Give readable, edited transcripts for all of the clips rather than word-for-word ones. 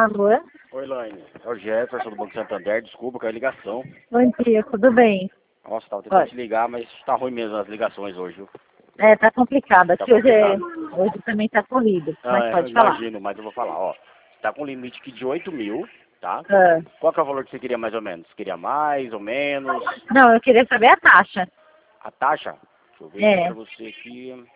Alô? Oi, Laine. É o Jefferson do Banco Santander. Desculpa, caiu a ligação. Bom dia, tudo bem? Nossa, tava tentando Olha. te ligar, mas tá ruim mesmo as ligações hoje, viu? É, tá complicado. Tá Aqui hoje também tá corrido, mas eu pode falar. imagino, mas eu vou falar, ó. Você tá com um limite aqui de 8 mil, tá? Ah, Qual que é o valor que você queria mais ou menos? Queria mais ou menos? não, eu queria saber a taxa. A taxa? Deixa eu ver aqui É. pra você aqui.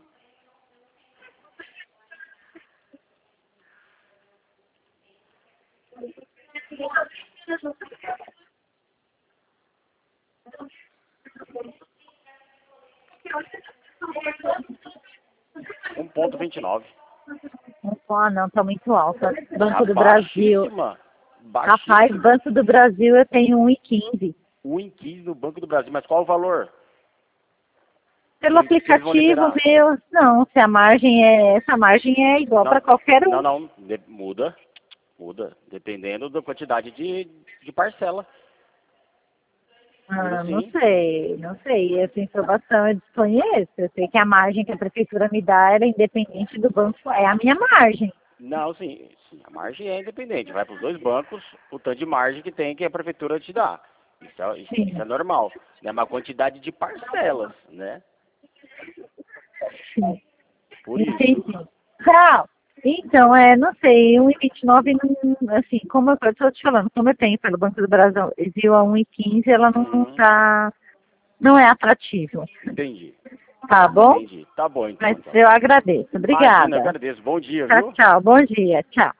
Um ponto 29. Ah, não, tá muito alta. Banco Tá do Brasil. baixíssima. Rapaz, Baixíssima. Banco do Brasil eu tenho 1,15. 1,15 no Banco do Brasil. Mas qual o valor? Pelo Eles vão aplicativo, liberar. meu, não, se a margem essa margem é igual para qualquer um. Não. Muda. Muda. Dependendo da quantidade de parcela. Muda Ah, não sim. sei, não sei. Essa informação eu desconheço. Eu sei que a margem que a prefeitura me dá era independente do banco, é a minha margem. Não, sim. A margem é independente. Vai para os dois bancos o tanto de margem que tem que a prefeitura te dá. Isso Sim, é normal. Né? Uma quantidade de parcelas, né? sim. Por isso. Entendi. Tchau. Então, não sei, 1,29, não, assim, como eu estou te falando, como eu tenho pelo Banco do Brasil a 1,15, ela Uhum. não é atrativa. Entendi. Tá bom? Entendi. Tá bom Mas então. eu agradeço. Imagina, Obrigada. agradeço. Bom dia, Tchau, viu? tchau. Bom dia. Tchau.